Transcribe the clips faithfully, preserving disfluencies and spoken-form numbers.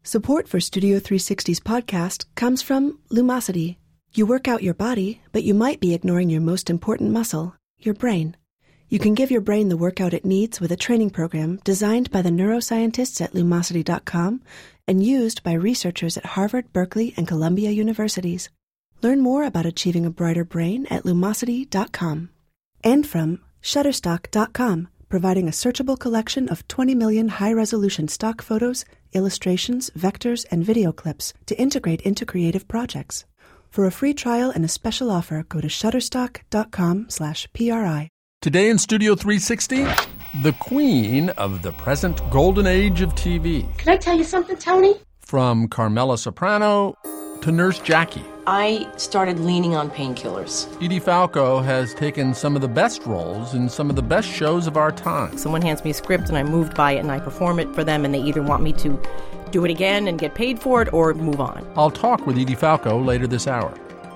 Support for Studio three sixty's podcast comes from Lumosity. You work out your body, but you might be ignoring your most important muscle, your brain. You can give your brain the workout it needs with a training program designed by the neuroscientists at Lumosity dot com and used by researchers at Harvard, Berkeley, and Columbia Universities. Learn more about achieving a brighter brain at Lumosity dot com. And from Shutterstock dot com, providing a searchable collection of twenty million high-resolution stock photos, illustrations, vectors, and video clips to integrate into creative projects. For a free trial and a special offer, go to Shutterstock dot com slash P R I. Today in Studio three sixty, the queen of the present golden age of T V. Can I tell you something, Tony? From Carmela Soprano to Nurse Jackie. I started leaning on painkillers. Edie Falco has taken some of the best roles in some of the best shows of our time. Someone hands me a script and I'm moved by it and I perform it for them, and they either want me to do it again and get paid for it or move on. I'll talk with Edie Falco later this hour.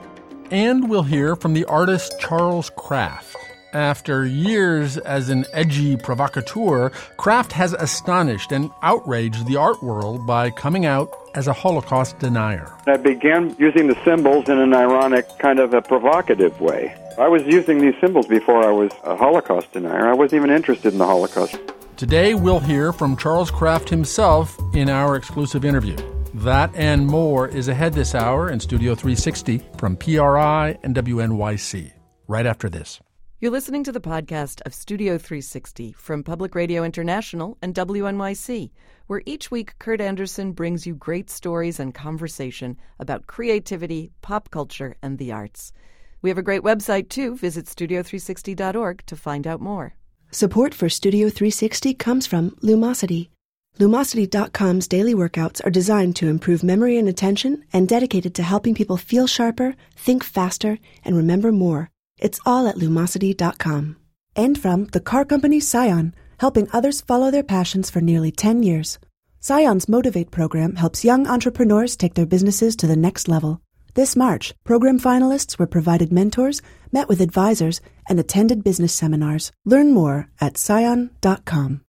And we'll hear from the artist Charles Kraft. After years as an edgy provocateur, Kraft has astonished and outraged the art world by coming out as a Holocaust denier. I began using the symbols in an ironic, kind of a provocative way. I was using these symbols before I was a Holocaust denier. I wasn't even interested in the Holocaust. Today, we'll hear from Charles Kraft himself in our exclusive interview. That and more is ahead this hour in Studio three sixty from P R I and W N Y C. Right after this. You're listening to the podcast of Studio three sixty from Public Radio International and W N Y C, where each week Kurt Anderson brings you great stories and conversation about creativity, pop culture, and the arts. We have a great website, too. Visit studio three sixty dot org to find out more. Support for Studio three sixty comes from Lumosity. Lumosity dot com's daily workouts are designed to improve memory and attention and dedicated to helping people feel sharper, think faster, and remember more. It's all at Lumosity dot com. And from the car company Scion, helping others follow their passions for nearly ten years. Scion's Motivate program helps young entrepreneurs take their businesses to the next level. This March, program finalists were provided mentors, met with advisors, and attended business seminars. Learn more at Scion dot com.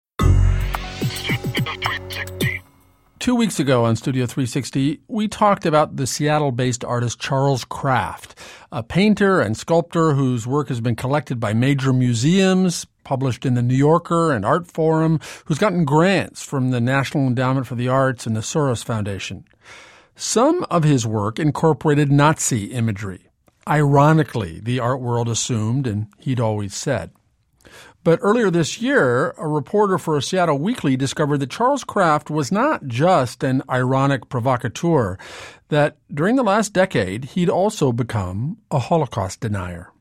Two weeks ago on Studio three sixty, we talked about the Seattle-based artist Charles Kraft, a painter and sculptor whose work has been collected by major museums, published in the New Yorker and Art Forum, who's gotten grants from the National Endowment for the Arts and the Soros Foundation. Some of his work incorporated Nazi imagery. Ironically, the art world assumed, and he'd always said. But earlier this year, a reporter for a Seattle Weekly discovered that Charles Kraft was not just an ironic provocateur, that during the last decade, he'd also become a Holocaust denier.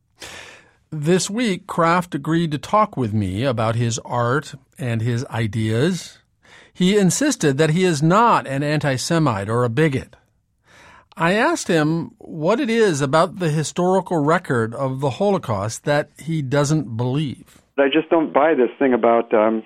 This week, Kraft agreed to talk with me about his art and his ideas. He insisted that he is not an anti-Semite or a bigot. I asked him what it is about the historical record of the Holocaust that he doesn't believe. I just don't buy this thing about, um,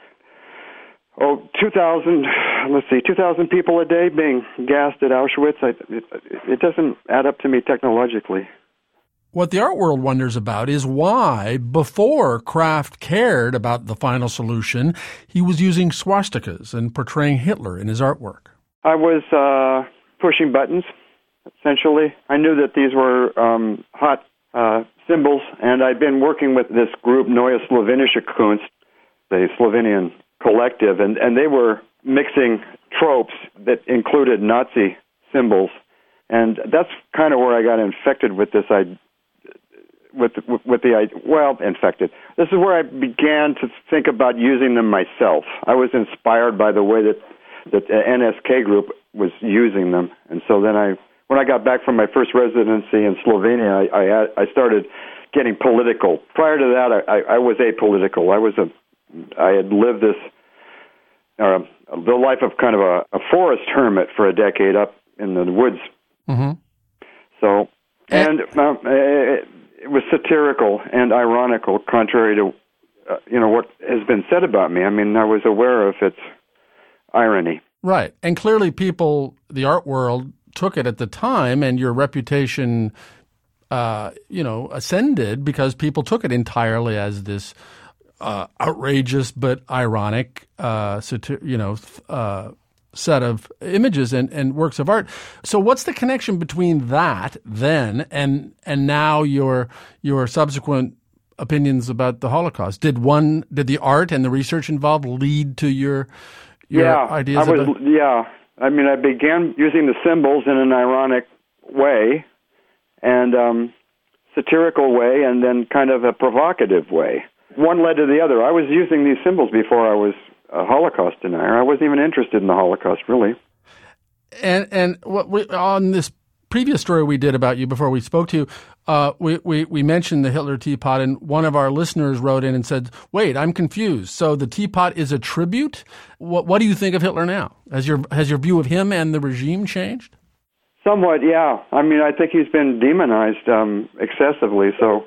oh, two thousand, let's see, two thousand people a day being gassed at Auschwitz. I, it, it doesn't add up to me technologically. What the art world wonders about is why, before Kraft cared about the final solution, he was using swastikas and portraying Hitler in his artwork. I was uh, pushing buttons, essentially. I knew that these were um, hot uh, symbols, and I'd been working with this group, Neue Slowenische Kunst, the Slovenian collective, and, and they were mixing tropes that included Nazi symbols. And that's kind of where I got infected with this idea. With, with with the well, infected. This is where I began to think about using them myself. I was inspired by the way that that the N S K group was using them, and so then I, when I got back from my first residency in Slovenia, I I, I started getting political. Prior to that, I, I, I was apolitical. I was a I had lived this uh, the life of kind of a, a forest hermit for a decade up in the woods. Mm-hmm. So and. Um, it, It was satirical and ironical, contrary to, uh, you know, what has been said about me. I mean, I was aware of its irony. Right. And clearly people, the art world, took it at the time, and your reputation, uh, you know, ascended because people took it entirely as this uh, outrageous but ironic, uh, satir- you know, uh, set of images and, and works of art. So what's the connection between that then and and now your your subsequent opinions about the Holocaust? Did one did the art and the research involved lead to your your yeah, ideas? I was about... yeah. I mean, I began using the symbols in an ironic way and um, satirical way, and then kind of a provocative way. One led to the other. I was using these symbols before I was a Holocaust denier. I wasn't even interested in the Holocaust, really. And and what we, on this previous story we did about you before we spoke to you, uh, we, we, we mentioned the Hitler teapot, and one of our listeners wrote in and said, wait, I'm confused. So the teapot is a tribute? What, what do you think of Hitler now? Has your has your view of him and the regime changed? Somewhat, yeah. I mean, I think he's been demonized um, excessively, so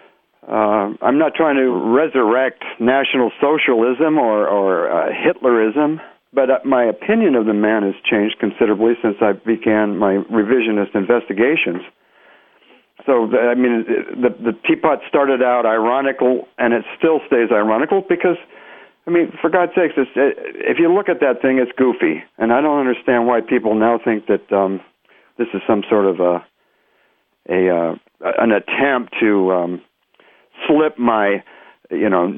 uh, I'm not trying to resurrect National Socialism or, or uh, Hitlerism, but uh, my opinion of the man has changed considerably since I began my revisionist investigations. So, I mean, the, the teapot started out ironical, and it still stays ironical because, I mean, for God's sakes, it's, if you look at that thing, it's goofy, and I don't understand why people now think that um, this is some sort of a, a uh, an attempt to um, slip my, you know,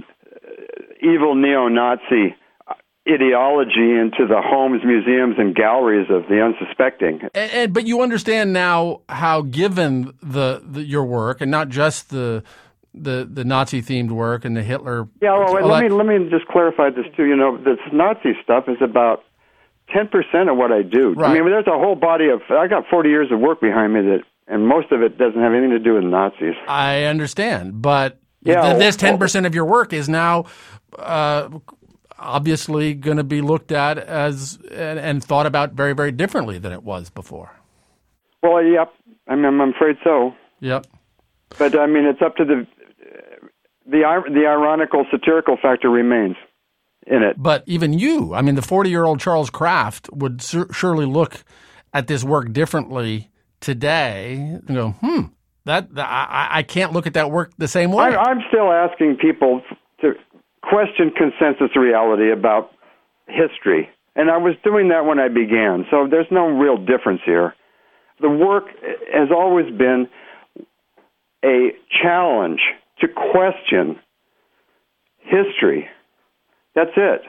evil neo-Nazi ideology into the homes, museums, and galleries of the unsuspecting. And, and but you understand now how, given the, the your work, and not just the the, the Nazi-themed work and the Hitler. Yeah, well, wait, let that, me let me just clarify this too. You know, this Nazi stuff is about ten percent of what I do. Right. I mean, there's a whole body of. I got forty years of work behind me that, and most of it doesn't have anything to do with Nazis. I understand, but yeah, th- this ten well, percent of your work is now. Uh, obviously going to be looked at as and, and thought about very, very differently than it was before. Well, yep. I mean, I'm afraid so. Yep. But, I mean, it's up to the... The, the ironical, satirical factor remains in it. But even you, I mean, the forty-year-old Charles Kraft would sur- surely look at this work differently today and go, hmm, that, that I, I can't look at that work the same way. I'm, I'm still asking people to question consensus reality about history. And I was doing that when I began, so there's no real difference here. The work has always been a challenge to question history. That's it.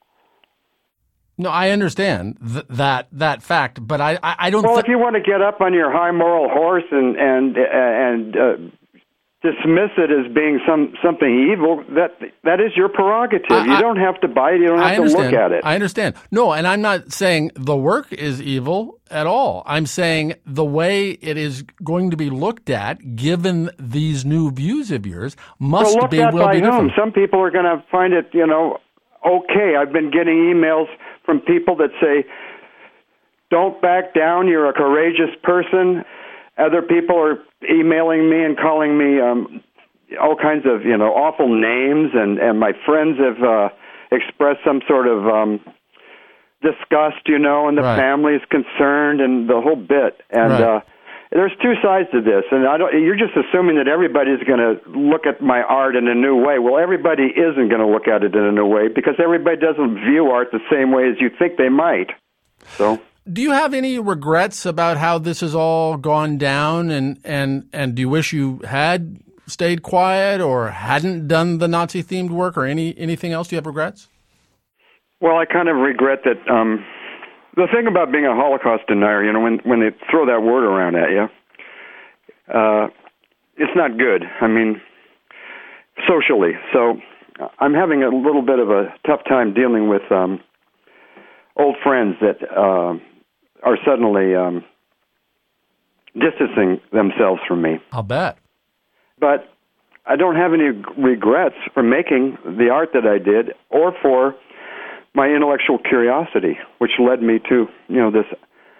No, I understand th- that that fact, but I I, I don't. Well, th- if you want to get up on your high moral horse and and and uh, dismiss it as being some something evil, that that is your prerogative. I, you don't have to buy it. You don't have to look at it. I understand. No, and I'm not saying the work is evil at all. I'm saying the way it is going to be looked at, given these new views of yours, must well, be looked at will by be different. whom? Some people are going to find it, you know, okay. I've been getting emails from people that say, "Don't back down. You're a courageous person." Other people are emailing me and calling me um, all kinds of, you know, awful names, and, and my friends have uh, expressed some sort of um, disgust, you know, and the right. family is concerned, and the whole bit. And right. uh, there's two sides to this, and I don't. You're just assuming that everybody's going to look at my art in a new way. Well, everybody isn't going to look at it in a new way because everybody doesn't view art the same way as you think they might. So. Do you have any regrets about how this has all gone down, and, and, and do you wish you had stayed quiet or hadn't done the Nazi-themed work or any anything else? Do you have regrets? Well, I kind of regret that. Um, the thing about being a Holocaust denier, you know, when, when they throw that word around at you, uh, it's not good. I mean, socially. So I'm having a little bit of a tough time dealing with um, old friends that... Uh, are suddenly um, distancing themselves from me. I'll bet. But I don't have any regrets for making the art that I did or for my intellectual curiosity, which led me to, you know, this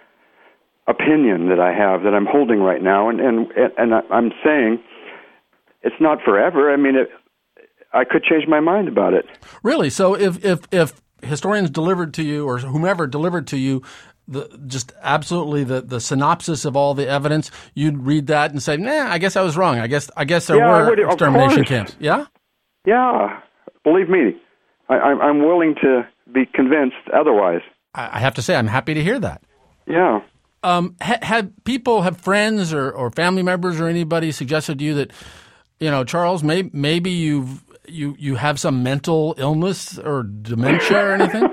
opinion that I have that I'm holding right now. And, and, and I'm saying it's not forever. I mean, it, I could change my mind about it. Really? So if, if, if historians delivered to you or whomever delivered to you The, just absolutely the, the synopsis of all the evidence, you'd read that and say, nah, I guess I was wrong. I guess I guess there yeah, were would, extermination camps. Yeah? Yeah. Believe me, I, I'm willing to be convinced otherwise. I have to say, I'm happy to hear that. Yeah. Um, ha- have people, have friends or, or family members or anybody suggested to you that, you know, Charles, may, maybe you've you you have some mental illness or dementia or anything?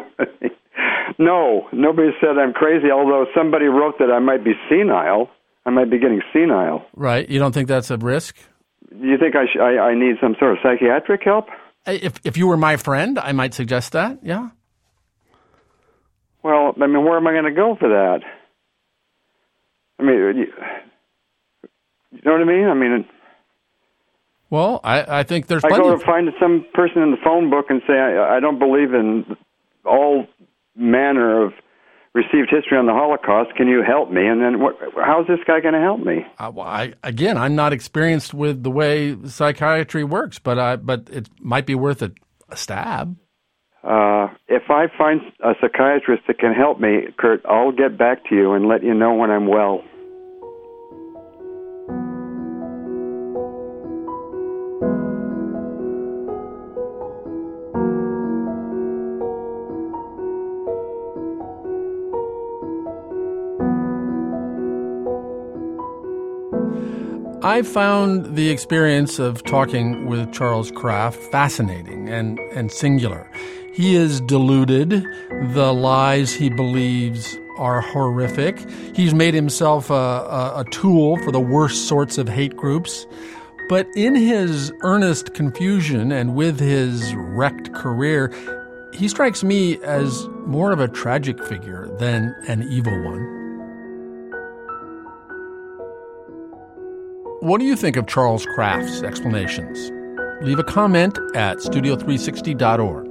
No, nobody said I'm crazy, although somebody wrote that I might be senile. I might be getting senile. Right. You don't think that's a risk? You think I, sh- I, I need some sort of psychiatric help? If if you were my friend, I might suggest that, yeah. Well, I mean, where am I going to go for that? I mean, you, you know what I mean? I mean... Well, I, I think there's I plenty go of... to find some person in the phone book and say, I, I don't believe in all manner of received history on the Holocaust. Can you help me? And then what, how's this guy going to help me? Uh, well, I, again, I'm not experienced with the way psychiatry works, but I, but it might be worth a, a stab. Uh, if I find a psychiatrist that can help me, Kurt, I'll get back to you and let you know when I'm well. I found the experience of talking with Charles Kraft fascinating and, and singular. He is deluded. The lies he believes are horrific. He's made himself a, a, a tool for the worst sorts of hate groups. But in his earnest confusion and with his wrecked career, he strikes me as more of a tragic figure than an evil one. What do you think of Charles Kraft's explanations? Leave a comment at studio three sixty dot org.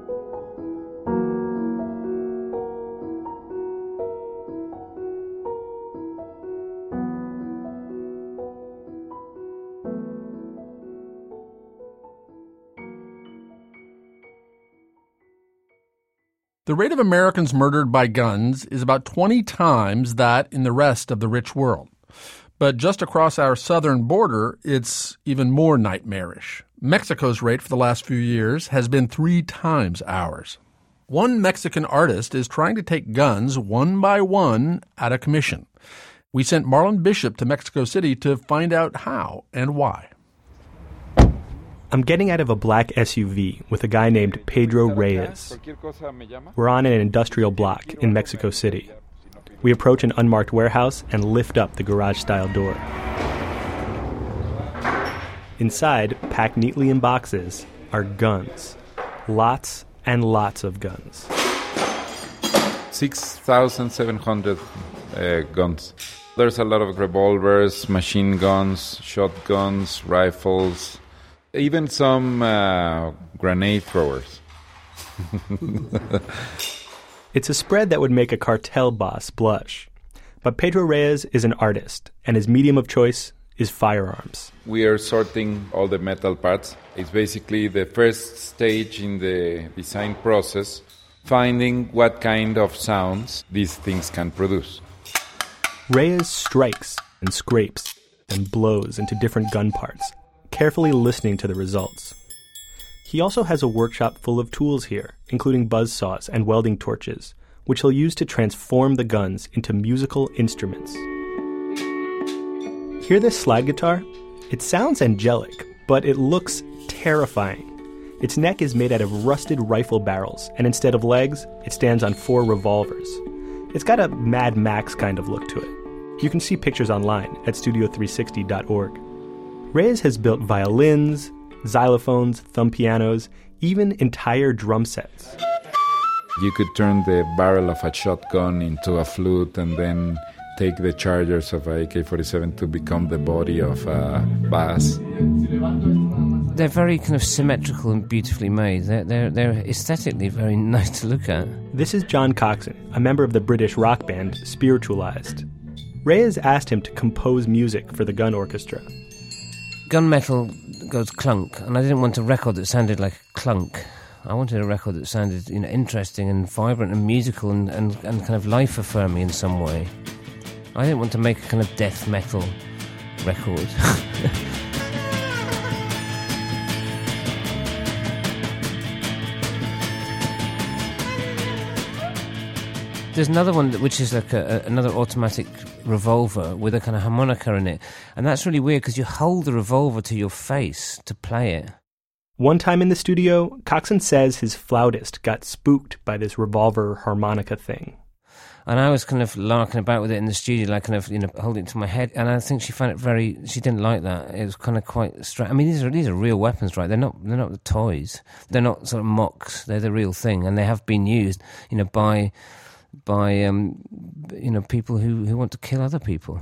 The rate of Americans murdered by guns is about twenty times that in the rest of the rich world. But just across our southern border, it's even more nightmarish. Mexico's rate for the last few years has been three times ours. One Mexican artist is trying to take guns one by one out of commission. We sent Marlon Bishop to Mexico City to find out how and why. I'm getting out of a black S U V with a guy named Pedro Reyes. We're on an industrial block in Mexico City. We approach an unmarked warehouse and lift up the garage-style door. Inside, packed neatly in boxes, are guns. Lots and lots of guns. six thousand seven hundred uh, guns. There's a lot of revolvers, machine guns, shotguns, rifles, even some uh, grenade throwers. It's a spread that would make a cartel boss blush. But Pedro Reyes is an artist, and his medium of choice is firearms. We are sorting all the metal parts. It's basically the first stage in the design process, finding what kind of sounds these things can produce. Reyes strikes and scrapes and blows into different gun parts, carefully listening to the results. He also has a workshop full of tools here, including buzzsaws and welding torches, which he'll use to transform the guns into musical instruments. Hear this slide guitar? It sounds angelic, but it looks terrifying. Its neck is made out of rusted rifle barrels, and instead of legs, it stands on four revolvers. It's got a Mad Max kind of look to it. You can see pictures online at studio three sixty dot org. Reyes has built violins, xylophones, thumb pianos, even entire drum sets. You could turn the barrel of a shotgun into a flute and then take the chargers of a A K forty-seven to become the body of a bass. They're very kind of symmetrical and beautifully made. They're, they're, they're aesthetically very nice to look at. This is John Coxon, a member of the British rock band Spiritualized. Reyes asked him to compose music for the gun orchestra. Gunmetal goes clunk, and I didn't want a record that sounded like clunk. I wanted a record that sounded, you know, interesting and vibrant and musical and, and, and kind of life-affirming in some way. I didn't want to make a kind of death metal record. there's another one that, which is like a, a, another automatic revolver with a kind of harmonica in it. And that's really weird because you hold the revolver to your face to play it. One time in the studio, Coxon says his flautist got spooked by this revolver harmonica thing. And I was kind of larking about with it in the studio, like kind of, you know, holding it to my head. And I think she found it very, she didn't like that. It was kind of quite strange. I mean, these are these are real weapons, right? They're not they're not the toys. They're not sort of mocks. They're the real thing, and they have been used, you know, by by um, you know, people who, who want to kill other people.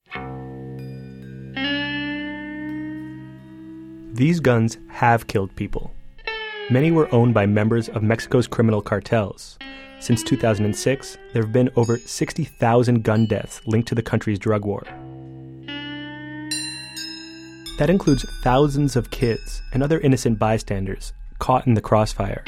These guns have killed people. Many were owned by members of Mexico's criminal cartels. Since two thousand six, there have been over sixty thousand gun deaths linked to the country's drug war. That includes thousands of kids and other innocent bystanders caught in the crossfire.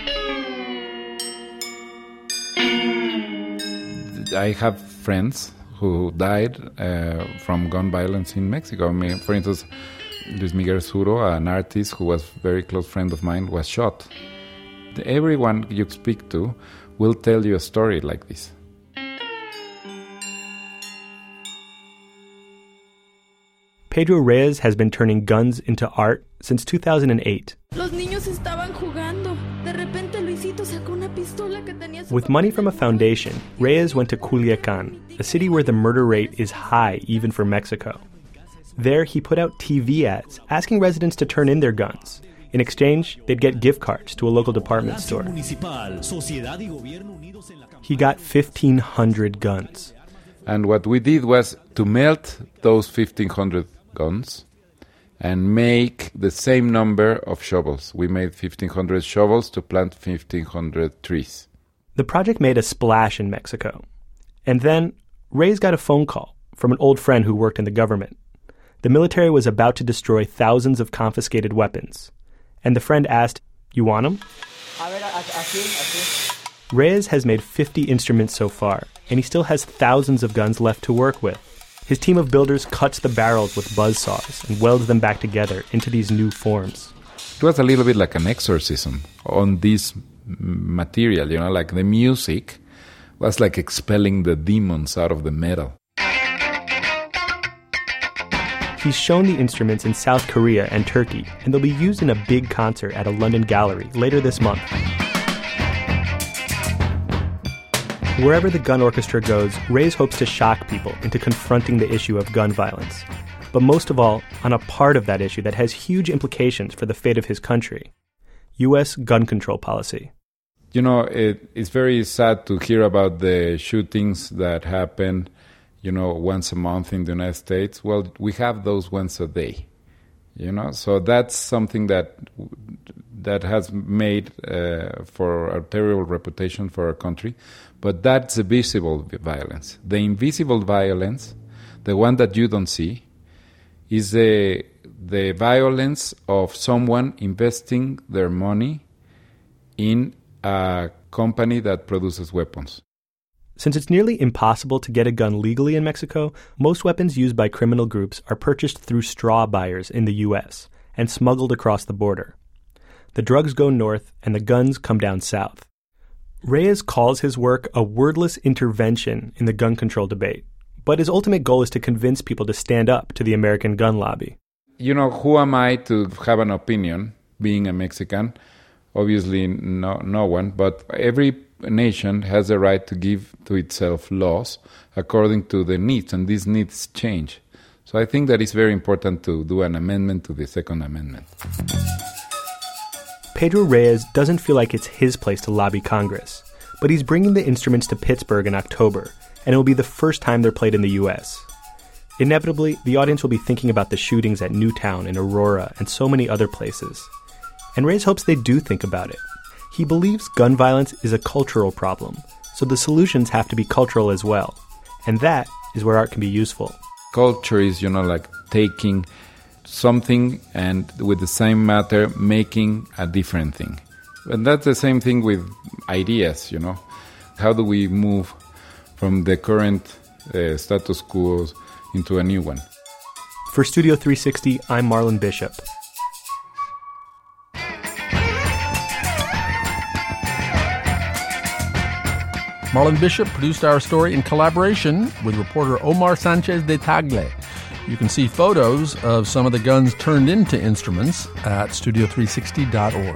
I have friends who died uh, from gun violence in Mexico. I mean, for instance, Luis Miguel Suro, an artist who was a very close friend of mine, was shot. Everyone you speak to will tell you a story like this. Pedro Reyes has been turning guns into art since two thousand eight. Los niños estaban jugando. De repente Luisito sacó una pistola que tenía su With money from a foundation, Reyes went to Culiacán, a city where the murder rate is high even for Mexico. There, he put out T V ads asking residents to turn in their guns. In exchange, they'd get gift cards to a local department store. He got fifteen hundred guns. And what we did was to melt those fifteen hundred guns and make the same number of shovels. We made fifteen hundred shovels to plant fifteen hundred trees. The project made a splash in Mexico. And then, Reyes got a phone call from an old friend who worked in the government. The military was about to destroy thousands of confiscated weapons. And the friend asked, "You want them?" Reyes has made fifty instruments so far, and he still has thousands of guns left to work with. His team of builders cuts the barrels with buzzsaws and welds them back together into these new forms. It was a little bit like an exorcism on this material, you know, like the music was like expelling the demons out of the metal. He's shown the instruments in South Korea and Turkey, and they'll be used in a big concert at a London gallery later this month. Wherever the gun orchestra goes, Reyes hopes to shock people into confronting the issue of gun violence. But most of all, on a part of that issue that has huge implications for the fate of his country, U S gun control policy. You know, it, it's very sad to hear about the shootings that happen, you know, once a month in the United States. Well, we have those once a day, you know. So that's something that that has made uh, for a terrible reputation for our country. But that's the visible violence. The invisible violence, the one that you don't see, is the the violence of someone investing their money in a company that produces weapons. Since it's nearly impossible to get a gun legally in Mexico, most weapons used by criminal groups are purchased through straw buyers in the U S and smuggled across the border. The drugs go north and the guns come down south. Reyes calls his work a wordless intervention in the gun control debate, but his ultimate goal is to convince people to stand up to the American gun lobby. You know, who am I to have an opinion, being a Mexican? Obviously, no, no one, but every nation has a right to give to itself laws according to the needs, and these needs change. So I think that it's very important to do an amendment to the Second Amendment. Pedro Reyes doesn't feel like it's his place to lobby Congress, but he's bringing the instruments to Pittsburgh in October, and it will be the first time they're played in the U S. Inevitably, the audience will be thinking about the shootings at Newtown and Aurora and so many other places. And Reyes hopes they do think about it. He believes gun violence is a cultural problem, so the solutions have to be cultural as well. And that is where art can be useful. Culture is, you know, like taking something and with the same matter making a different thing. And that's the same thing with ideas, you know. How do we move from the current uh, status quo into a new one? For Studio three sixty, I'm Marlon Bishop. Marlon Bishop produced our story in collaboration with reporter Omar Sanchez de Tagle. You can see photos of some of the guns turned into instruments at studio three sixty dot org.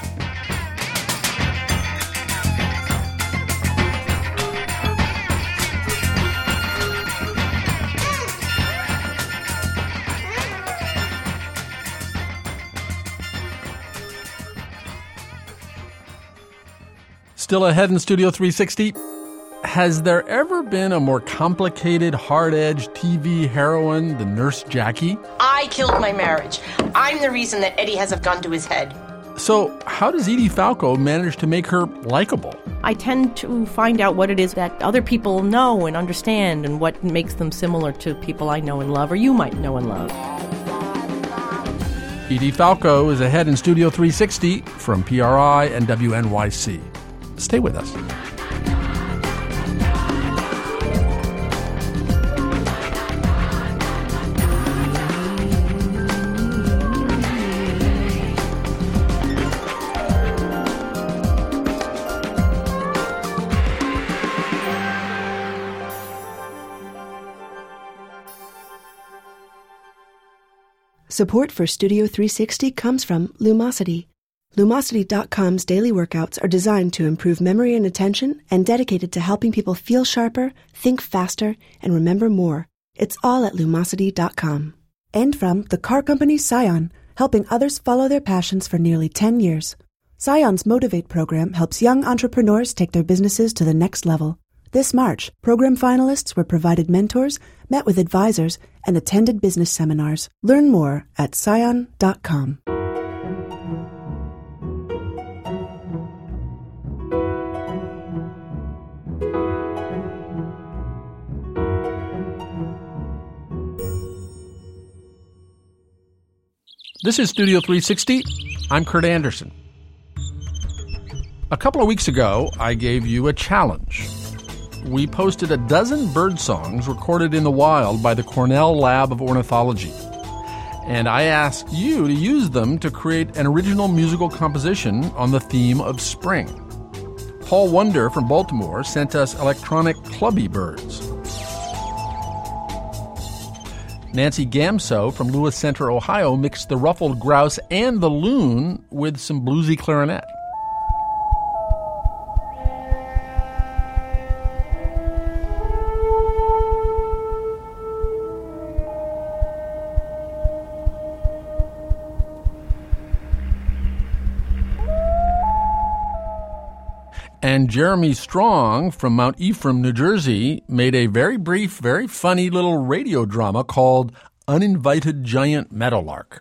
Still ahead in Studio three sixty, has there ever been a more complicated, hard-edged T V heroine than Nurse Jackie? I killed my marriage. I'm the reason that Eddie has a gun to his head. So how does Edie Falco manage to make her likable? I tend to find out what it is that other people know and understand and what makes them similar to people I know and love or you might know and love. Edie Falco is ahead in Studio three sixty from P R I and W N Y C. Stay with us. Support for Studio three sixty comes from Lumosity. Lumosity dot com's daily workouts are designed to improve memory and attention and dedicated to helping people feel sharper, think faster, and remember more. It's all at Lumosity dot com. And from the car company Scion, helping others follow their passions for nearly ten years. Scion's Motivate program helps young entrepreneurs take their businesses to the next level. This March, program finalists were provided mentors, met with advisors, and attended business seminars. Learn more at Scion dot com. This is Studio three sixty. I'm Kurt Andersen. A couple of weeks ago, I gave you a challenge. We posted a dozen bird songs recorded in the wild by the Cornell Lab of Ornithology. And I asked you to use them to create an original musical composition on the theme of spring. Paul Wonder from Baltimore sent us electronic clubby birds. Nancy Gamso from Lewis Center, Ohio, mixed the ruffled grouse and the loon with some bluesy clarinet. And Jeremy Strong from Mount Ephraim, New Jersey, made a very brief, very funny little radio drama called Uninvited Giant Meadowlark.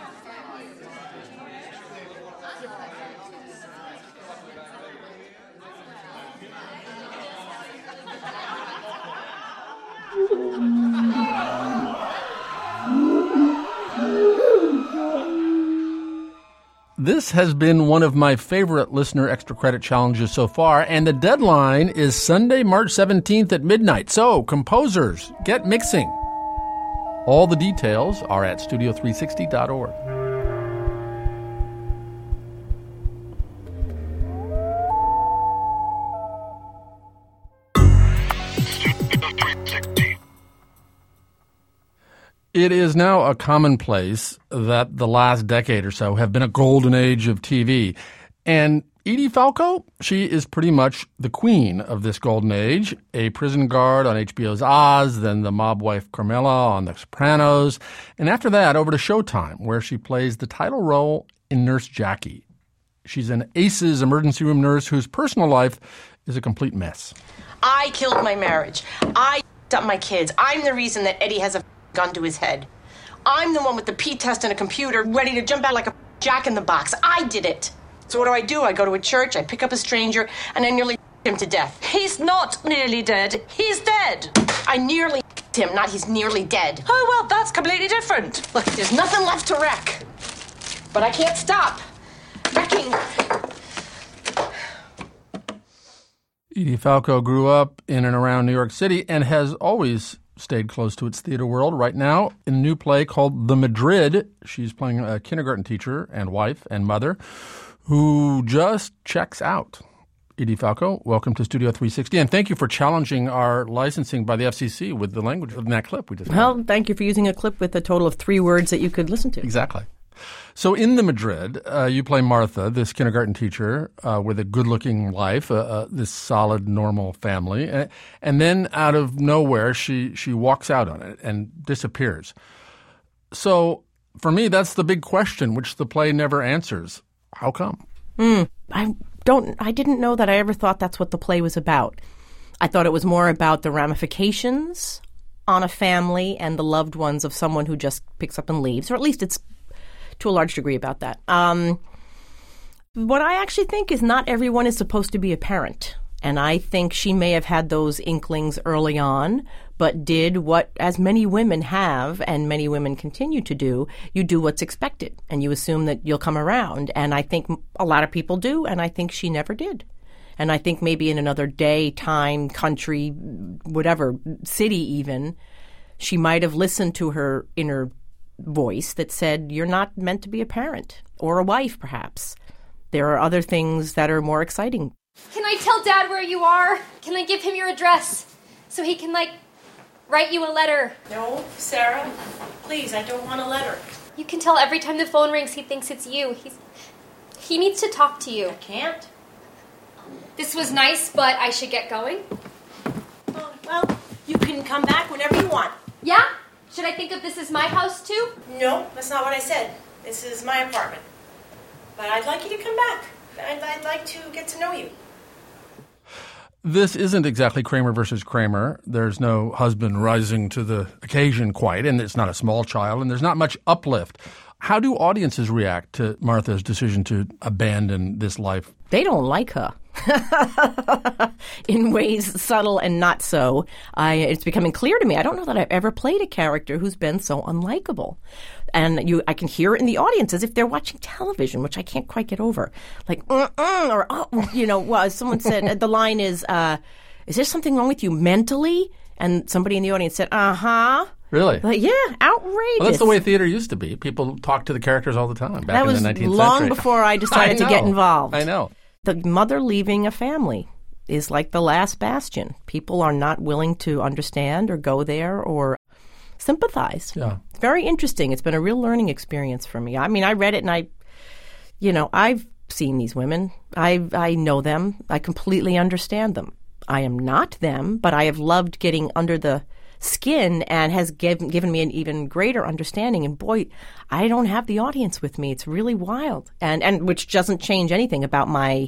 This has been one of my favorite listener extra credit challenges so far, and the deadline is Sunday, March seventeenth at midnight. So, composers, get mixing. All the details are at studio three sixty dot org. It is now a commonplace that the last decade or so have been a golden age of T V. And Edie Falco, she is pretty much the queen of this golden age, a prison guard on H B O's Oz, then the mob wife Carmela on The Sopranos, and after that over to Showtime, where she plays the title role in Nurse Jackie. She's an ACEs emergency room nurse whose personal life is a complete mess. I killed my marriage. I f***ed up my kids. I'm the reason that Eddie has a gun to his head. I'm the one with the P-test and a computer ready to jump out like a jack-in-the-box. I did it. So what do I do? I go to a church, I pick up a stranger, and I nearly f***ed him to death. He's not nearly dead. He's dead. I nearly f***ed him, not he's nearly dead. Oh, well, that's completely different. Look, there's nothing left to wreck. But I can't stop wrecking. Edie Falco grew up in and around New York City and has always stayed close to its theater world. Right now, in a new play called The Madrid, she's playing a kindergarten teacher and wife and mother who just checks out. Edie Falco, welcome to Studio three sixty, and thank you for challenging our licensing by the F C C with the language in that clip we just heard. Well, thank you for using a clip with a total of three words that you could listen to. Exactly. So in The Madrid, uh, you play Martha, this kindergarten teacher uh, with a good-looking life, uh, uh, this solid, normal family. And, and then out of nowhere, she, she walks out on it and disappears. So for me, that's the big question, which the play never answers. How come? Mm, I don't. I didn't know that I ever thought that's what the play was about. I thought it was more about the ramifications on a family and the loved ones of someone who just picks up and leaves, or at least it's to a large degree about that. Um, what I actually think is not everyone is supposed to be a parent. And I think she may have had those inklings early on, but did what, as many women have and many women continue to do, you do what's expected and you assume that you'll come around. And I think a lot of people do, and I think she never did. And I think maybe in another day, time, country, whatever, city even, she might have listened to her inner voice that said, you're not meant to be a parent or a wife, perhaps. There are other things that are more exciting. Can I tell Dad where you are? Can I give him your address so he can, like, write you a letter? No, Sarah. Please, I don't want a letter. You can tell every time the phone rings he thinks it's you. He's He needs to talk to you. I can't. This was nice, but I should get going. Oh, well, you can come back whenever you want. Yeah? Should I think of this as my house, too? No, that's not what I said. This is my apartment. But I'd like you to come back. I'd, I'd like to get to know you. This isn't exactly Kramer versus Kramer. There's no husband rising to the occasion quite, and it's not a small child, and there's not much uplift. How do audiences react to Martha's decision to abandon this life? They don't like her. In ways subtle and not so. I, it's becoming clear to me. I don't know that I've ever played a character who's been so unlikable. And you, I can hear it in the audience as if they're watching television, which I can't quite get over. Like, uh-uh, or, oh, you know, well, someone said, the line is, uh, is there something wrong with you mentally? And somebody in the audience said, uh-huh. Really? Like, yeah, outrageous. Well, that's the way theater used to be. People talked to the characters all the time back that in was the nineteenth long century. before I decided I to get involved. I know. The mother leaving a family is like the last bastion. People are not willing to understand or go there or sympathize. Yeah. It's very interesting. It's been a real learning experience for me. I mean, I read it and I, you know, I've seen these women. I I know them. I completely understand them. I am not them, but I have loved getting under the skin and has given given me an even greater understanding. And boy, I don't have the audience with me. It's really wild, and and which doesn't change anything about my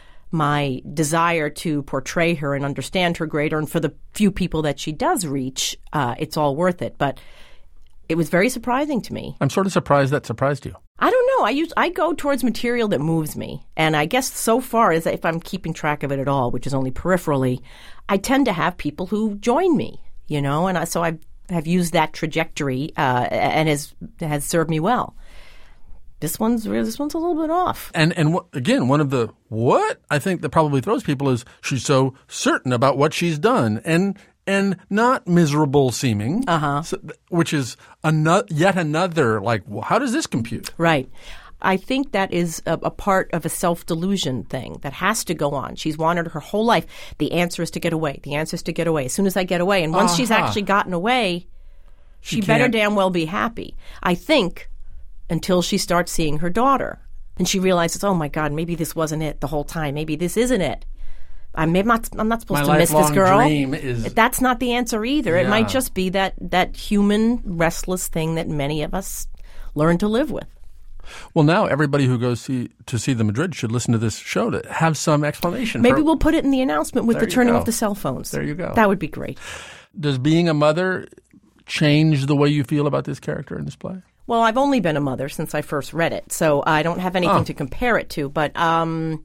my desire to portray her and understand her greater. And for the few people that she does reach, uh, it's all worth it. But it was very surprising to me. I'm sort of surprised that surprised you. I don't know. I use I go towards material that moves me. And I guess so far, as if I'm keeping track of it at all, which is only peripherally, I tend to have people who join me, you know, and I, so I have used that trajectory uh, and has has served me well. This one's this one's a little bit off. And and w- again, one of the what I think that probably throws people is she's so certain about what she's done and and not miserable seeming, uh-huh. so, which is ano- yet another like, well, how does this compute? Right. I think that is a, a part of a self-delusion thing that has to go on. She's wanted her whole life. The answer is to get away. The answer is to get away. As soon as I get away. And once uh-huh. she's actually gotten away, she, she better damn well be happy. I think until she starts seeing her daughter. And she realizes, oh, my God, maybe this wasn't it the whole time. Maybe this isn't it. I'm not, I'm not supposed My to miss this girl. Dream is... That's not the answer either. Yeah. It might just be that, that human restless thing that many of us learn to live with. Well, now everybody who goes see, to see The Madrid should listen to this show to have some explanation. Maybe for... we'll put it in the announcement with there the turning go. off the cell phones. There you go. That would be great. Does being a mother change the way you feel about this character in this play? Well, I've only been a mother since I first read it, so I don't have anything oh. to compare it to. But um,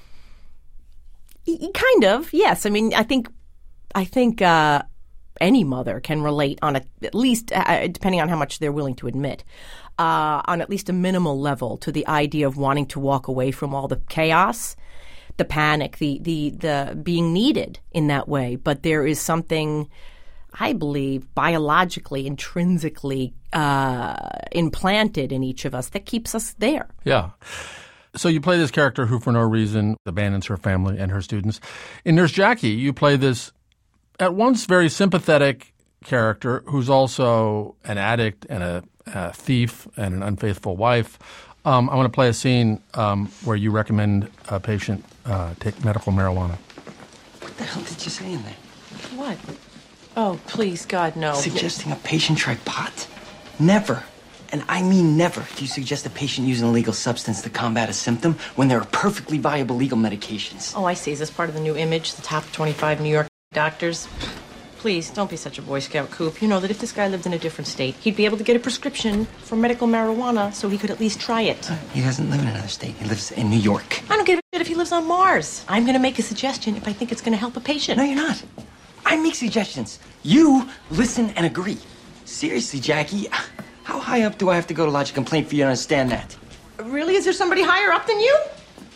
y- kind of, yes. I mean, I think I think uh, any mother can relate on a, at least, uh, depending on how much they're willing to admit, uh, on at least a minimal level to the idea of wanting to walk away from all the chaos, the panic, the the the being needed in that way. But there is something, I believe, biologically, intrinsically uh, implanted in each of us that keeps us there. Yeah. So you play this character who, for no reason, abandons her family and her students. In Nurse Jackie, you play this at once very sympathetic character who's also an addict and a, a thief and an unfaithful wife. Um, I want to play a scene um, where you recommend a patient uh, take medical marijuana. What the hell did you say in there? What? Oh, please, God, no. Suggesting a patient try pot? Never. And I mean never do you suggest a patient use an illegal substance to combat a symptom when there are perfectly viable legal medications. Oh, I see. Is this part of the new image? The top twenty-five New York doctors? Please, don't be such a Boy Scout, Coop. You know that if this guy lived in a different state, he'd be able to get a prescription for medical marijuana so he could at least try it. He doesn't live in another state. He lives in New York. I don't give a shit if he lives on Mars. I'm going to make a suggestion if I think it's going to help a patient. No, you're not. I make suggestions. You listen and agree. Seriously, Jackie, how high up do I have to go to lodge a complaint for you to understand that? Really? Is there somebody higher up than you?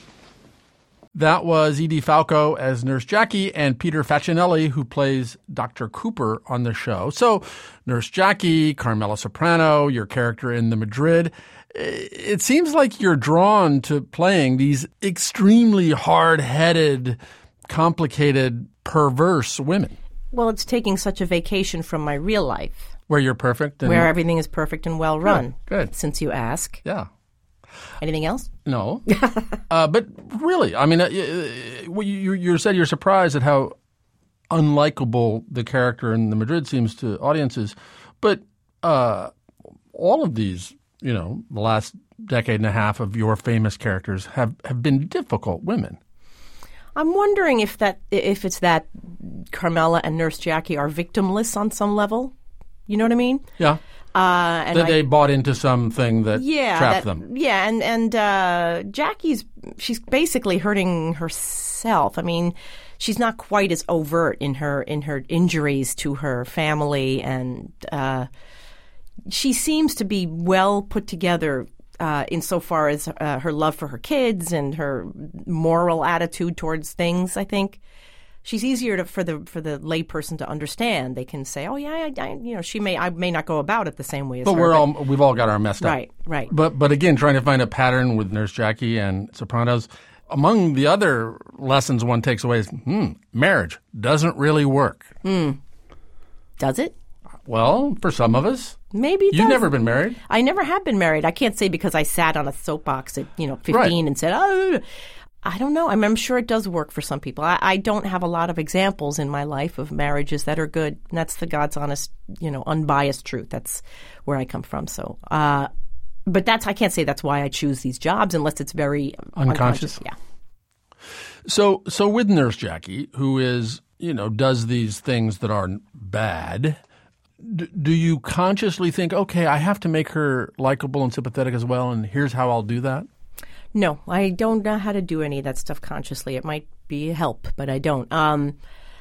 That was Edie Falco as Nurse Jackie and Peter Facinelli, who plays Doctor Cooper on the show. So Nurse Jackie, Carmela Soprano, your character in The Madrid. It seems like you're drawn to playing these extremely hard-headed, complicated, perverse women. Well, it's taking such a vacation from my real life. Where you're perfect. And where everything is perfect and well run. Good. Good. Since you ask. Yeah. Anything else? No. uh, but really, I mean, uh, you, you, you said you're surprised at how unlikable the character in The Madrid seems to audiences. But uh, all of these, you know, the last decade and a half of your famous characters have, have been difficult women. I'm wondering if that if it's that Carmela and Nurse Jackie are victimless on some level. You know what I mean? Yeah. Uh, and that they I, bought into something that yeah, trapped that, them. Yeah, and and uh, Jackie's she's basically hurting herself. I mean, she's not quite as overt in her in her injuries to her family, and uh, she seems to be well put together uh, insofar as uh, her love for her kids and her moral attitude towards things. I think. She's easier to, for the for the layperson to understand. They can say, "Oh yeah, I, I, you know, she may I may not go about it the same way as but her." We're but all we've all got our messed up. Right, right. But but again, trying to find a pattern with Nurse Jackie and Sopranos. Among the other lessons one takes away is, hmm, marriage doesn't really work. Hmm. Does it? Well, for some of us. Maybe it You've does. never been married. I never have been married. I can't say because I sat on a soapbox at you know fifteen right. and said, "Oh." I don't know. I'm, I'm sure it does work for some people. I, I don't have a lot of examples in my life of marriages that are good. And that's the God's honest, you know, unbiased truth. That's where I come from. So, uh, but that's I can't say that's why I choose these jobs unless it's very unconscious. unconscious. Yeah. So, so with Nurse Jackie, who is, you know, does these things that are bad, d- do you consciously think, okay, I have to make her likable and sympathetic as well, and here's how I'll do that? No, I don't know how to do any of that stuff consciously. It might be a help, but I don't. Um,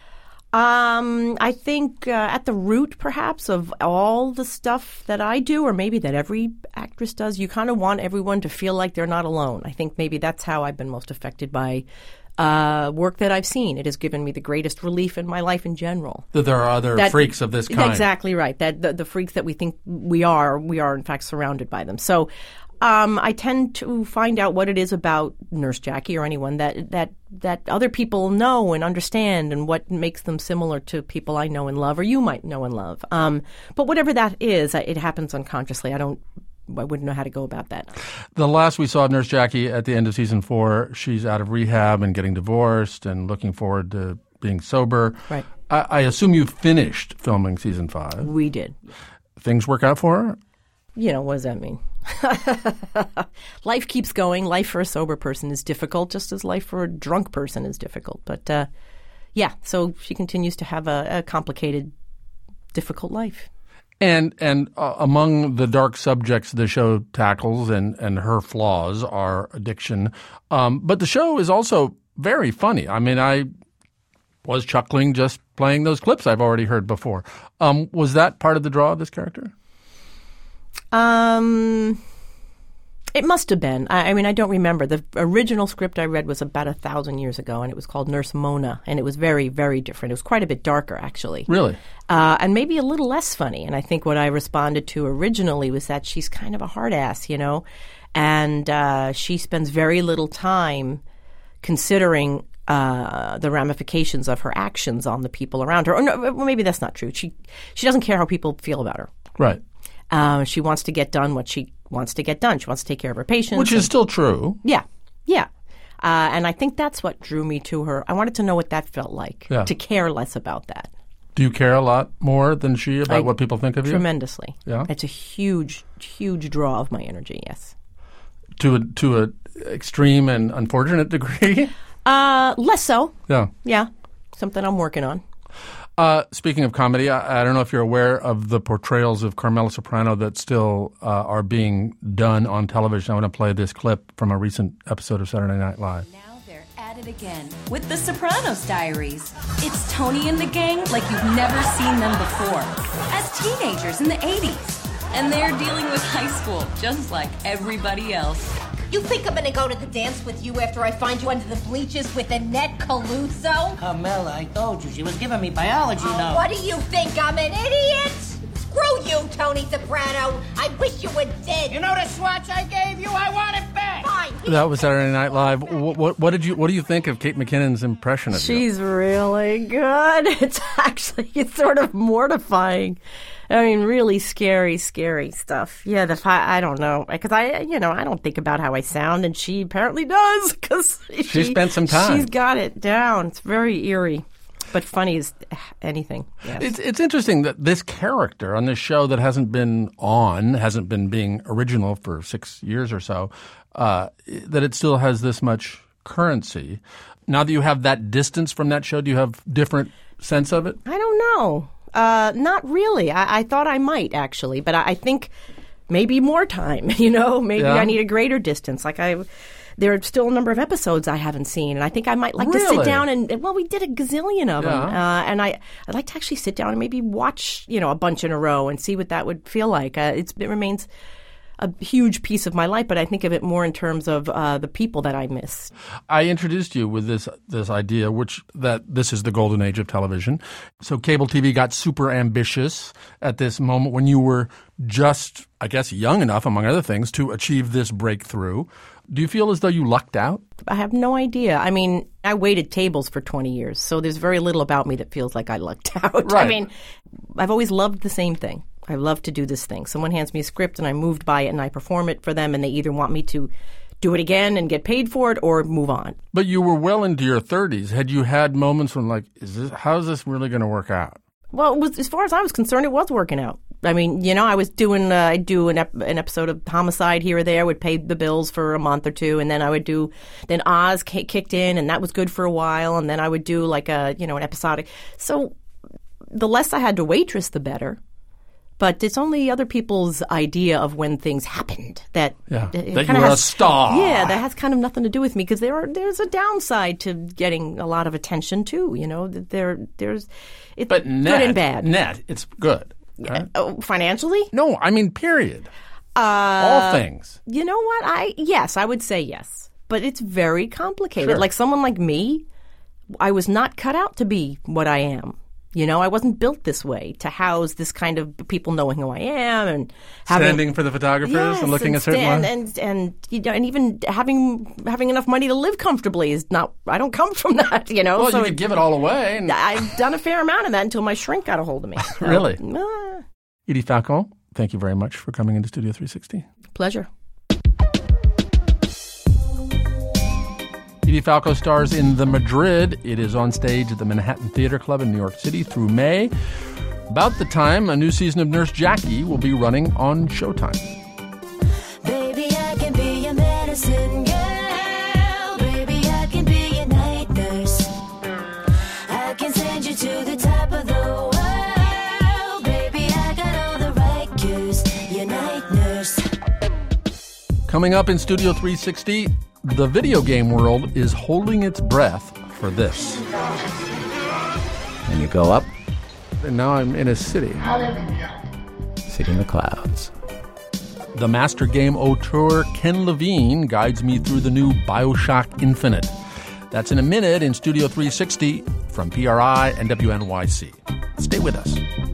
um, I think uh, at the root, perhaps, of all the stuff that I do, or maybe that every actress does, you kind of want everyone to feel like they're not alone. I think maybe that's how I've been most affected by uh, work that I've seen. It has given me the greatest relief in my life in general. That there are other that, freaks of this kind. Exactly right. That the, the freaks that we think we are, we are in fact surrounded by them. So Um, I tend to find out what it is about Nurse Jackie or anyone that, that that other people know and understand and what makes them similar to people I know and love or you might know and love. Um, but whatever that is, it happens unconsciously. I don't I wouldn't know how to go about that. The last we saw of Nurse Jackie at the end of season four, she's out of rehab and getting divorced and looking forward to being sober. Right. I, I assume you finished filming season five. We did. Things work out for her? You know, what does that mean? Life keeps going. Life for a sober person is difficult, just as life for a drunk person is difficult. But, uh, yeah, so she continues to have a, a complicated, difficult life. And and uh, among the dark subjects the show tackles and, and her flaws are addiction. Um, but the show is also very funny. I mean, I was chuckling just playing those clips I've already heard before. Um, was that part of the draw of this character? Um, It must have been. I, I mean, I don't remember. The original script I read was about a thousand years ago, and it was called Nurse Mona, and it was very, very different. It was quite a bit darker, actually. Really? Uh, and maybe a little less funny. And I think what I responded to originally was that she's kind of a hard ass, you know, and uh, she spends very little time considering uh, the ramifications of her actions on the people around her. Or no, well, maybe that's not true. She she doesn't care how people feel about her. Right. Uh, she wants to get done what she wants to get done. She wants to take care of her patients. Which is and, still true. Yeah, yeah. Uh, and I think that's what drew me to her. I wanted to know what that felt like, yeah. to care less about that. Do you care a lot more than she about I, what people think of you? Tremendously. Yeah. It's a huge, huge draw of my energy, yes. To a, to a extreme and unfortunate degree? Uh, less so. Yeah. Yeah. Something I'm working on. Uh, speaking of comedy, I, I don't know if you're aware of the portrayals of Carmela Soprano that still uh, are being done on television. I want to play this clip from a recent episode of Saturday Night Live. Now they're at it again with The Sopranos Diaries. It's Tony and the gang like you've never seen them before. As teenagers in the eighties. And they're dealing with high school, just like everybody else. You think I'm gonna go to the dance with you after I find you under the bleachers with Annette Caluso? Carmela, I told you. She was giving me biology oh, notes. What do you think? I'm an idiot? Screw you, Tony Soprano. I wish you were dead. You know the swatch I gave you? I want it back. Fine. That was Saturday Night Live. What, what, what did you What do you think of Kate McKinnon's impression of She's you? really good. It's actually it's sort of mortifying. I mean, really scary, scary stuff. Yeah, the I, I don't know because I, you know, I don't think about how I sound, and she apparently does because she, she spent some time. She's got it down. It's very eerie, but funny as anything. Yes. It's it's interesting that this character on this show that hasn't been on, hasn't been being original for six years or so, uh, that it still has this much currency. Now that you have that distance from that show, do you have different sense of it? I don't know. Uh, not really. I, I thought I might, actually. But I, I think maybe more time, you know? Maybe yeah. I need a greater distance. Like I, there are still a number of episodes I haven't seen. And I think I might like really? to sit down and, well, we did a gazillion of yeah. them. Uh, and I, I'd like to actually sit down and maybe watch, you know, a bunch in a row and see what that would feel like. Uh, it's, it remains a huge piece of my life, but I think of it more in terms of uh, the people that I miss. I introduced you with this this idea, which that this is the golden age of television. So cable T V got super ambitious at this moment when you were just, I guess, young enough, among other things, to achieve this breakthrough. Do you feel as though you lucked out? I have no idea. I mean, I waited tables for twenty years, so there's very little about me that feels like I lucked out. Right. I mean, I've always loved the same thing. I love to do this thing. Someone hands me a script and I'm moved by it and I perform it for them and they either want me to do it again and get paid for it or move on. But you were well into your thirties. Had you had moments when like, is this, how's this really going to work out? Well, it was, as far as I was concerned, it was working out. I mean, you know, I was doing, uh, I'd do an, ep- an episode of Homicide here or there, would pay the bills for a month or two, and then I would do, then Oz k- kicked in, and that was good for a while, and then I would do like a, you know, an episodic. So the less I had to waitress, the better. But it's only other people's idea of when things happened that yeah, it that kind you of were has, a star. Yeah, that has kind of nothing to do with me because there are there's a downside to getting a lot of attention too. You know, there there's it's but net, good and bad. Net, it's good. Right? Uh, financially? No, I mean period. Uh, All things. You know what? I yes, I would say yes, but it's very complicated. Sure. Like someone like me, I was not cut out to be what I am. You know, I wasn't built this way to house this kind of people knowing who I am and having, standing for the photographers yes, and looking and a certain stand, way. and and you know, and even having having enough money to live comfortably is not. I don't come from that. You know, well, so you could it, give it all away. And... I've done a fair amount of that until my shrink got a hold of me. So, really, uh, Edie Falco, thank you very much for coming into Studio three sixty. Pleasure. Edie Falco stars in The Madrid. It is on stage at the Manhattan Theater Club in New York City through May. About the time a new season of Nurse Jackie will be running on Showtime. Baby, I can be your medicine girl. Baby, I can be your night nurse. I can send you to the top of the world. Baby, I got all the right cures. Your night nurse. Coming up in Studio three sixty, the video game world is holding its breath for this. And you go up. And now I'm in a city. Sit in the clouds. The master game auteur Ken Levine guides me through the new BioShock Infinite. That's in a minute in Studio three sixty from P R I and W N Y C. Stay with us.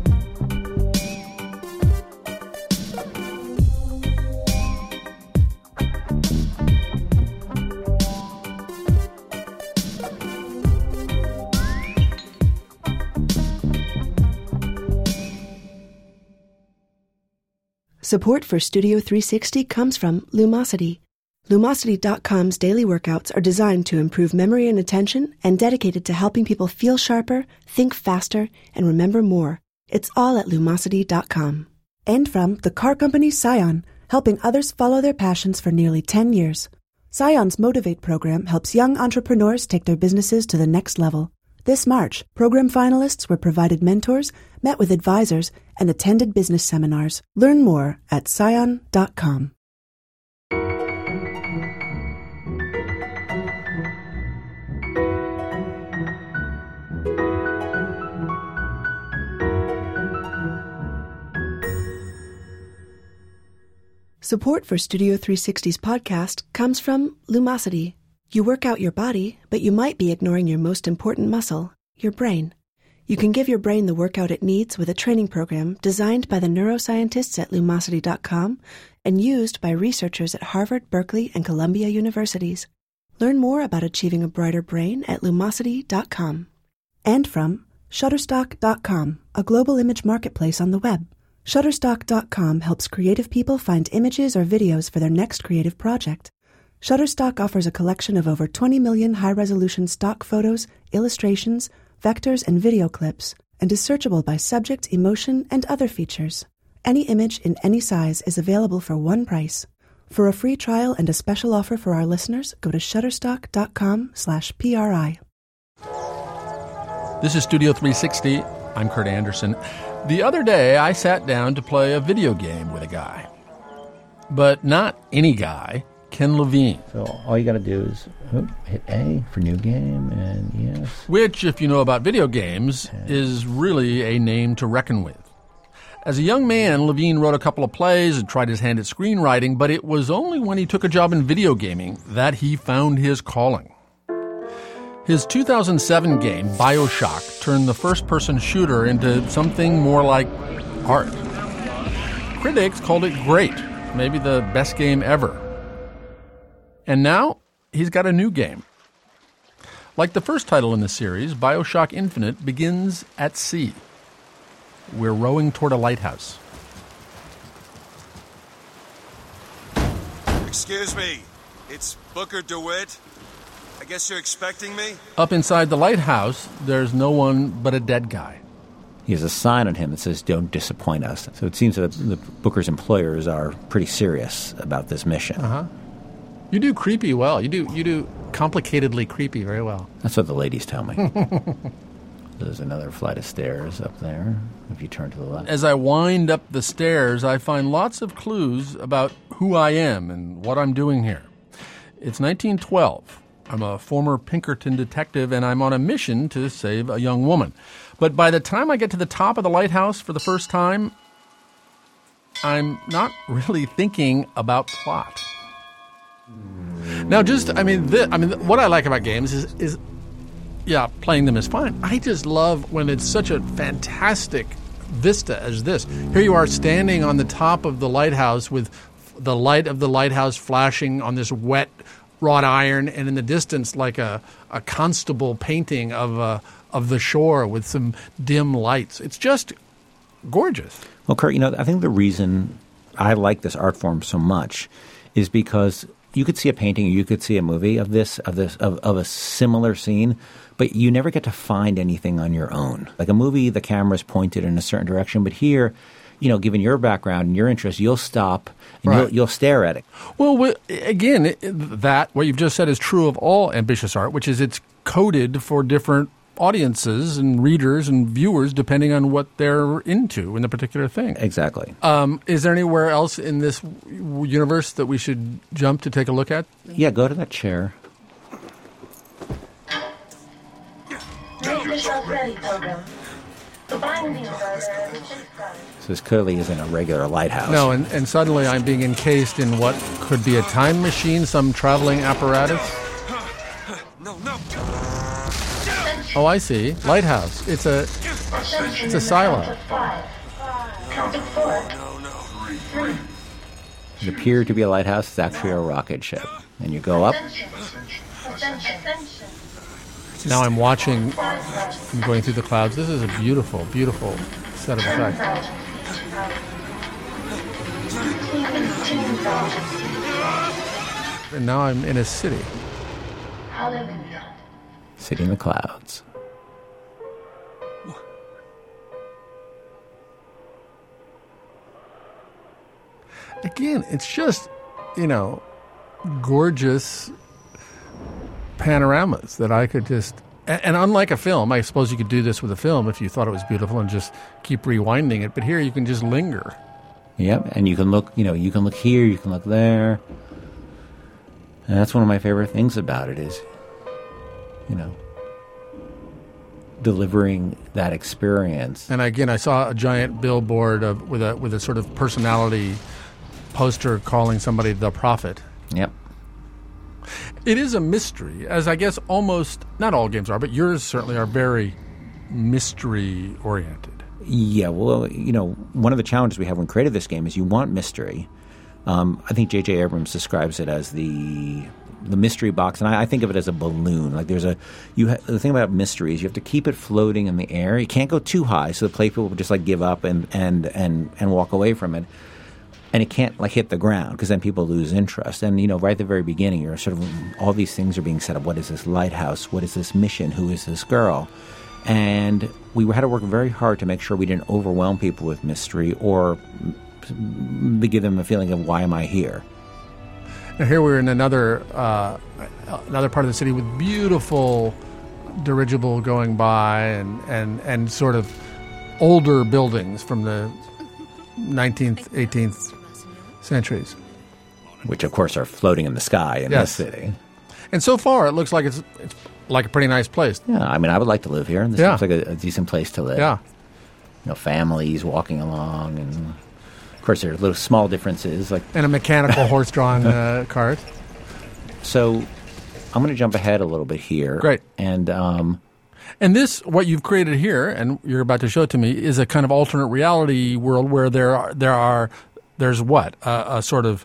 Support for Studio three sixty comes from Lumosity. Lumosity dot com's daily workouts are designed to improve memory and attention and dedicated to helping people feel sharper, think faster, and remember more. It's all at Lumosity dot com. And from the car company Scion, helping others follow their passions for nearly ten years. Scion's Motivate program helps young entrepreneurs take their businesses to the next level. This March, program finalists were provided mentors, met with advisors, and attended business seminars. Learn more at Scion dot com. Support for Studio three sixty's podcast comes from Lumosity. You work out your body, but you might be ignoring your most important muscle, your brain. You can give your brain the workout it needs with a training program designed by the neuroscientists at Lumosity dot com and used by researchers at Harvard, Berkeley, and Columbia Universities. Learn more about achieving a brighter brain at Lumosity dot com. And from Shutterstock dot com, a global image marketplace on the web. Shutterstock dot com helps creative people find images or videos for their next creative project. Shutterstock offers a collection of over twenty million high-resolution stock photos, illustrations, vectors, and video clips, and is searchable by subject, emotion, and other features. Any image in any size is available for one price. For a free trial and a special offer for our listeners, go to shutterstock dot com slash P R I. This is Studio three sixty. I'm Kurt Anderson. The other day, I sat down to play a video game with a guy. But not any guy. Ken Levine. So all you got to do is oh, hit A for new game, and yes. Which, if you know about video games, is really a name to reckon with. As a young man, Levine wrote a couple of plays and tried his hand at screenwriting, but it was only when he took a job in video gaming that he found his calling. His two thousand seven game, BioShock, turned the first-person shooter into something more like art. Critics called it great, maybe the best game ever. And now, he's got a new game. Like the first title in the series, BioShock Infinite begins at sea. We're rowing toward a lighthouse. Excuse me, it's Booker DeWitt. I guess you're expecting me? Up inside the lighthouse, there's no one but a dead guy. He has a sign on him that says, "Don't disappoint us." So it seems that the Booker's employers are pretty serious about this mission. Uh-huh. You do creepy well. You do you do complicatedly creepy very well. That's what the ladies tell me. There's another flight of stairs up there, if you turn to the left. As I wind up the stairs, I find lots of clues about who I am and what I'm doing here. It's nineteen twelve. I'm a former Pinkerton detective, and I'm on a mission to save a young woman. But by the time I get to the top of the lighthouse for the first time, I'm not really thinking about plot. Now, just, I mean, this, I mean, what I like about games is, is, yeah, playing them is fine. I just love when it's such a fantastic vista as this. Here you are standing on the top of the lighthouse with the light of the lighthouse flashing on this wet wrought iron, and in the distance, like a, a constable painting of uh, of the shore with some dim lights. It's just gorgeous. Well, Kurt, you know, I think the reason I like this art form so much is because you could see a painting, you could see a movie of this, of this, of, of a similar scene, but you never get to find anything on your own. Like a movie, the camera's pointed in a certain direction, but here, you know, given your background and your interest, you'll stop and Right. you'll, you'll stare at it. Well, again, that, what you've just said is true of all ambitious art, which is it's coded for different audiences and readers and viewers depending on what they're into in the particular thing. Exactly. Um, is there anywhere else in this w- universe that we should jump to take a look at? Yeah, go to that chair. Make yourself ready, Pilgrim. So this clearly isn't a regular lighthouse. No, and, and suddenly I'm being encased in what could be a time machine, some traveling apparatus. Oh, I see. Lighthouse. It's a it's a silo. It appeared to be a lighthouse. It's actually a rocket ship. And you go up. Now I'm watching, I'm going through the clouds. This is a beautiful, beautiful set of effects. And now I'm in a city. City in the clouds. Again, it's just, you know, gorgeous panoramas that I could just, and, and unlike a film, I suppose you could do this with a film if you thought it was beautiful and just keep rewinding it, but here you can just linger. Yep, and you can look, you know, you can look here, you can look there. And that's one of my favorite things about it is, you know, delivering that experience. And again, I saw a giant billboard of, with a with a sort of personality poster calling somebody the prophet. Yep. It is a mystery, as I guess almost, not all games are, but yours certainly are very mystery-oriented. Yeah, well, you know, one of the challenges we have when we created this game is you want mystery. Um, I think J J Abrams describes it as the the mystery box, and I, I think of it as a balloon. Like there's a you ha- the thing about mystery is you have to keep it floating in the air. You can't go too high, so the play people will just like give up and and and and walk away from it. And it can't like hit the ground because then people lose interest. And you know, right at the very beginning, you're sort of all these things are being set up. What is this lighthouse? What is this mission? Who is this girl? And we had to work very hard to make sure we didn't overwhelm people with mystery or give them a feeling of why am I here. Now here we're in another uh, another part of the city with beautiful dirigible going by and, and, and sort of older buildings from the nineteenth, eighteenth centuries. Which, of course, are floating in the sky in yes. this city. And so far, it looks like it's it's like a pretty nice place. Yeah, I mean, I would like to live here. This yeah. looks like a, a decent place to live. Yeah. You know, families walking along, and of course, there are little small differences. like And a mechanical horse-drawn uh, cart. So I'm going to jump ahead a little bit here. Great. And... Um, And this, what you've created here, and you're about to show it to me, is a kind of alternate reality world where there are, there are there's what? A, a sort of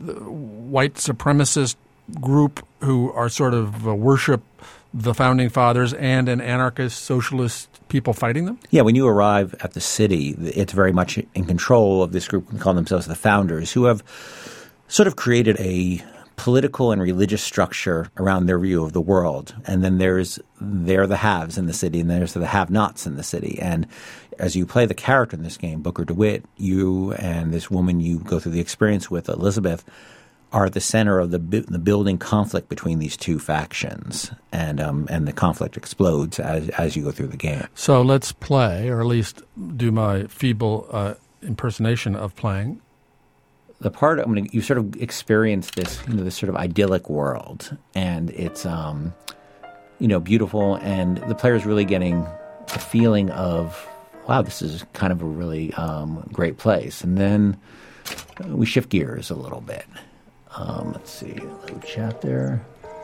white supremacist group who are sort of uh, worship the Founding Fathers and an anarchist socialist people fighting them? Yeah, when you arrive at the city, it's very much in control of this group who call themselves the Founders, who have sort of created a political and religious structure around their view of the world. And then there's they're the haves in the city, and there's the have-nots in the city. And as you play the character in this game, Booker DeWitt, you and this woman you go through the experience with, Elizabeth, are at the center of the the building conflict between these two factions. And um, and the conflict explodes as as you go through the game. So let's play, or at least do my feeble uh, impersonation of playing. The part I'm going to, you sort of experience this, you know, this sort of idyllic world, and it's, um, you know, beautiful, and the player's really getting a feeling of, wow, this is kind of a really um, great place. And then we shift gears a little bit. Um, let's see, load chat there.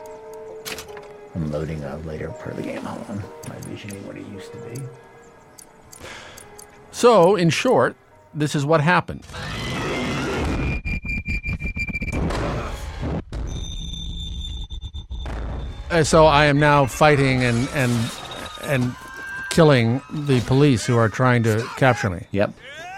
I'm loading a later part of the game. Hold on, my visioning what it used to be. So, in short, this is what happened. Uh, so I am now fighting and and and killing the police who are trying to capture me. Yep.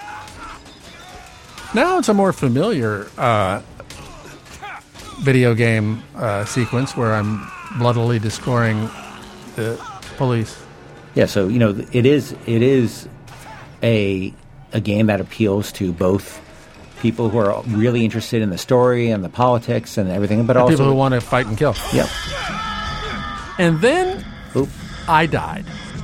Now it's a more familiar uh, video game uh, sequence where I'm bloodily destroying the police. Yeah, so you know it is it is a a game that appeals to both people who are really interested in the story and the politics and everything, but and also people who want to fight and kill. Yep. And then Oop. I died.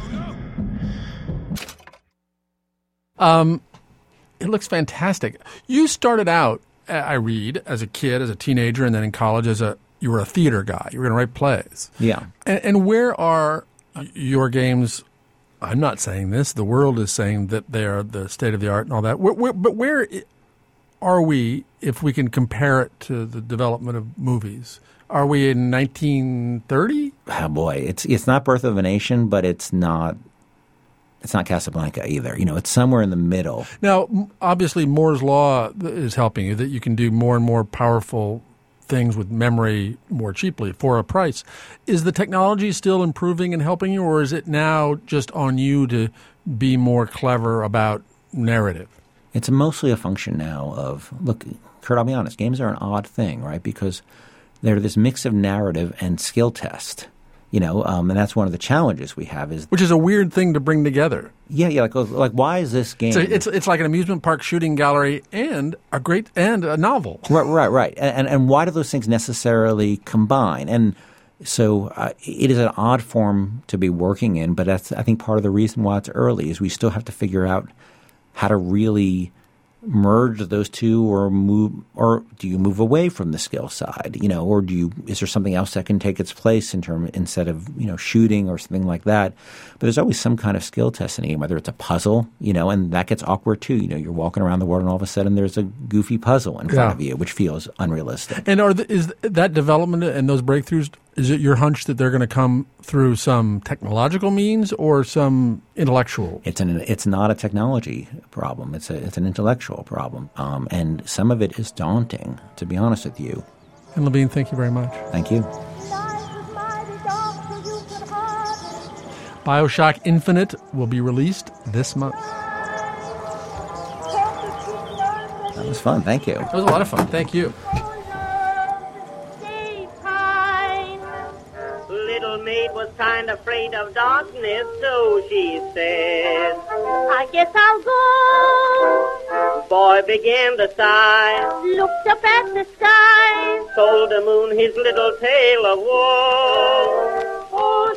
Um, it looks fantastic. You started out, I read, as a kid, as a teenager, and then in college as a you were a theater guy. You were going to write plays. Yeah. And, and where are your games I'm not saying this. The world is saying that they are the state of the art and all that. Where, where, but where are we if we can compare it to the development of movies? Are we in nineteen thirty? Oh boy, it's it's not Birth of a Nation, but it's not it's not Casablanca either. You know, it's somewhere in the middle. Now, obviously, Moore's law is helping you, that you can do more and more powerful things with memory more cheaply for a price. Is the technology still improving and helping you, or is it now just on you to be more clever about narrative? It's mostly a function now of, look, Kurt, I'll be honest, games are an odd thing, right? Because they're this mix of narrative and skill test. You know, um, and that's one of the challenges we have is, which is a weird thing to bring together. Yeah, yeah. Like, like why is this game? So it's it's like an amusement park shooting gallery and a great and a novel. Right, right, right. And and why do those things necessarily combine? And so uh, it is an odd form to be working in, but that's I think part of the reason why it's early is we still have to figure out how to really merge those two, or move, or do you move away from the skill side, you know, or do you, is there something else that can take its place in term, instead of, you know, shooting or something like that? But there's always some kind of skill test in a game, whether it's a puzzle, you know, and that gets awkward too. You know, you're walking around the world and all of a sudden there's a goofy puzzle in front yeah. of you, which feels unrealistic. And are the, is that development and those breakthroughs, is it your hunch that they're going to come through some technological means or some intellectual? It's an it's not a technology problem. It's a it's an intellectual problem, um, and some of it is daunting, to be honest with you. And Levine, thank you very much. Thank you. BioShock Infinite will be released this month. That was fun. Thank you. It was a lot of fun. Thank you. Was kind of afraid of darkness, so she said, I guess I'll go. Boy began to sigh, looked up at the sky, told the moon his little tale of woe. Oh,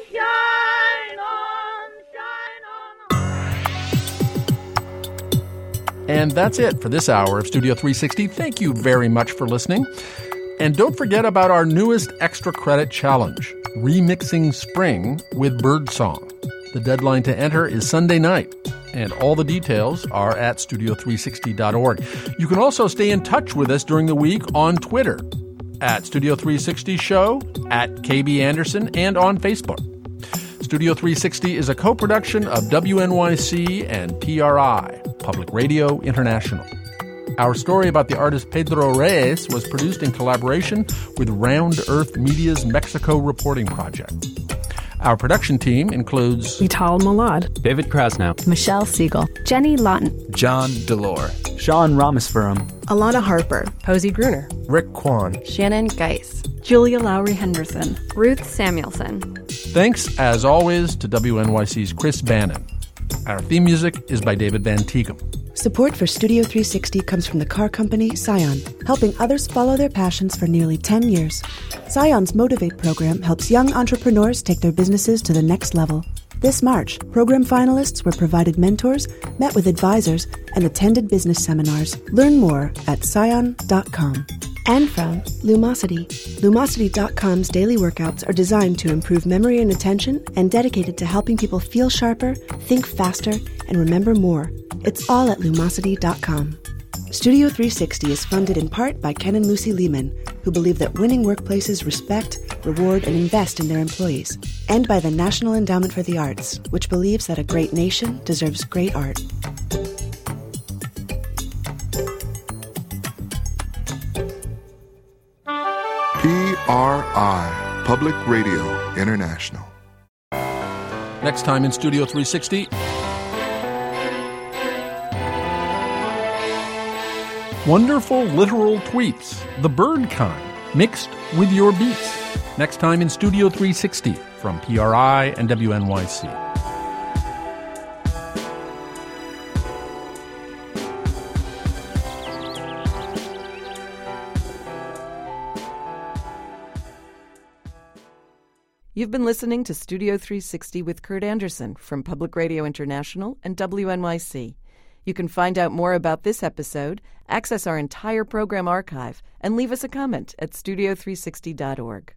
shine on, shine on. And that's it for this hour of Studio three sixty. Thank you very much for listening. And don't forget about our newest extra credit challenge, Remixing Spring with Birdsong. The deadline to enter is Sunday night, and all the details are at studio three sixty dot org. You can also stay in touch with us during the week on Twitter, at Studio three sixty Show, at K B Anderson, and on Facebook. Studio three sixty is a co-production of W N Y C and P R I, Public Radio International. Our story about the artist Pedro Reyes was produced in collaboration with Round Earth Media's Mexico Reporting Project. Our production team includes Vital Malad, David Krasnow, Michelle Siegel, Jenny Lawton, John Delore, Sean Ramaspuram, Alana Harper, Posey Gruner, Rick Kwan, Shannon Geis, Julia Lowry Henderson, Ruth Samuelson. Thanks, as always, to W N Y C's Chris Bannon. Our theme music is by David Van Tighem. Support for Studio three sixty comes from the car company Scion, helping others follow their passions for nearly ten years. Scion's Motivate program helps young entrepreneurs take their businesses to the next level. This March, program finalists were provided mentors, met with advisors, and attended business seminars. Learn more at scion dot com. And from Lumosity. Lumosity dot com's daily workouts are designed to improve memory and attention and dedicated to helping people feel sharper, think faster, and remember more. It's all at Lumosity dot com. Studio three sixty is funded in part by Ken and Lucy Lehman, who believe that winning workplaces respect, reward, and invest in their employees, and by the National Endowment for the Arts, which believes that a great nation deserves great art. P R I, Public Radio International. Next time in Studio three sixty... wonderful literal tweets, the bird kind, mixed with your beats. Next time in Studio three sixty from P R I and W N Y C. You've been listening to Studio three sixty with Kurt Anderson from Public Radio International and W N Y C. You can find out more about this episode, access our entire program archive, and leave us a comment at studio three sixty dot org.